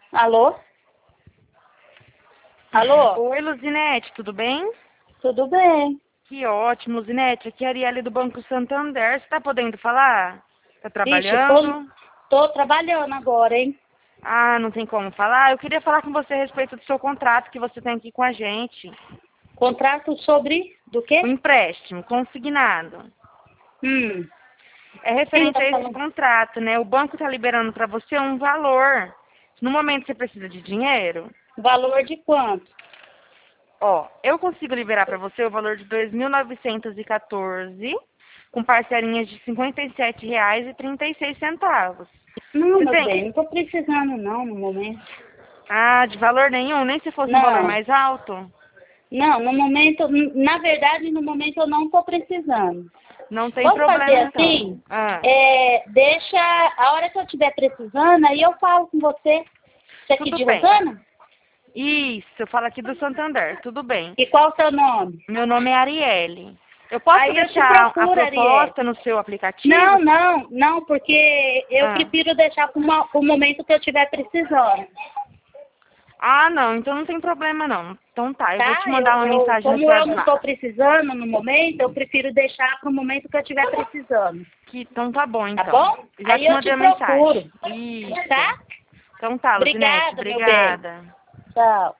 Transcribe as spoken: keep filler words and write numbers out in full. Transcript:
Alô? Alô? Oi, Luzinete, tudo bem? Tudo bem? Que ótimo, Luzinete. Aqui é a Arielle do Banco Santander. Você tá podendo falar? Tá Vixe, tô, trabalhando? tô trabalhando agora, hein? Ah, não tem como falar? Eu queria falar com você a respeito do seu contrato que você tem aqui com a gente. Contrato sobre do O quê? empréstimo consignado. Hum. É Quem referente tá a esse falando? contrato, né? O banco está liberando para você um valor. No momento você precisa de dinheiro. Valor de quanto? Ó, eu consigo liberar para você o valor de dois mil novecentos e quatorze, com parcelinhas de cinquenta e sete reais e trinta e seis centavos. Não, Você meu tem? bem, não tô precisando não no momento. Ah, de valor nenhum, nem se fosse um valor Não, mais alto? não, no momento, na verdade, no momento eu não tô precisando. Não tem Vamos fazer problema então. assim? Ah, É, deixa, a hora que eu estiver precisando, aí eu falo com você. Você aqui tudo de bem. Rosana? Isso, eu falo aqui do Santander, tudo bem. E qual o seu nome? Meu nome é Arielle. Eu posso Aí eu te deixar a procuro, Ariel. proposta no seu aplicativo? Não, não, não, porque eu Ah. prefiro deixar para o momento que eu estiver precisando, Ah, não, então não tem problema não. Então tá, eu vou tá? te Eu, mandar uma eu, mensagem no como seu eu não estou WhatsApp. precisando no momento, eu prefiro deixar para o momento que eu estiver precisando, Que, então tá bom, tá então. bom? Já Aí te eu mandei te a procuro, mensagem. Isso. tá? Então tá, Luzinete, Obrigada, meu bem. obrigada. Tchau.